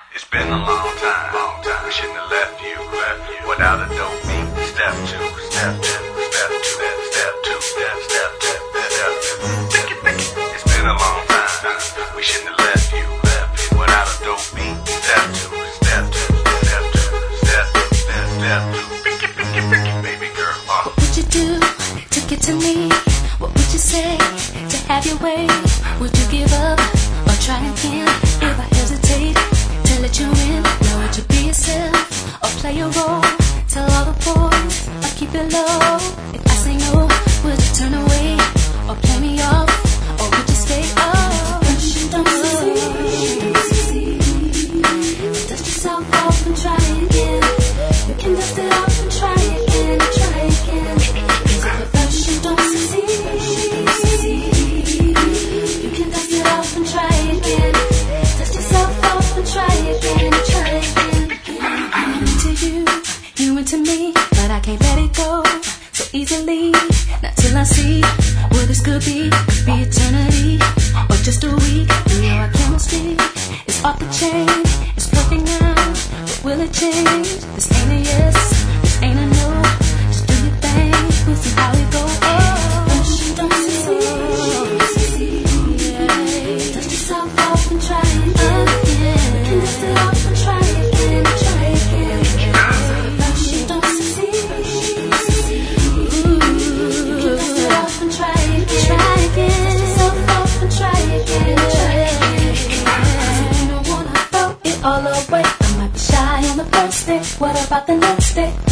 It's been a long time. I shouldn't have left you without a dope beat. Step two, step two, step two, step two, step two. It's been a long time. We shouldn't have left you without a dope beat. Step two, step two, step two, step two. Baby girl. What would you do to get to me? What would you say to have your way? Would you give up or try again? If I hesitate to let you in, now would you be yourself or play a role? Tell all the boys or keep it low. If I say no, would you turn away or play me off? Or would you stay up? Don't succeed. Dust yourself off and try again. You can dust it off and try again, try again. Cause if at first you don't succeed, you can dust it off and try again. Dust yourself off and try again, try again. I'm into you, you into me, but I can't let it go so easily. Not till I see what this could be eternity or just a week. You know our chemistry is off the chain, it's perfect now, but will it change? This ain't a yes, this ain't a no. Just do your thing, we'll see how it goes. Don't succeed, dust yourself off and try again. You can dust it off and try again, try again. Don't succeed, you can dust it off and try again, try again. Dust yourself off and try again, try again. You don't wanna throw it all away. I might be shy on the first day, what about the next day?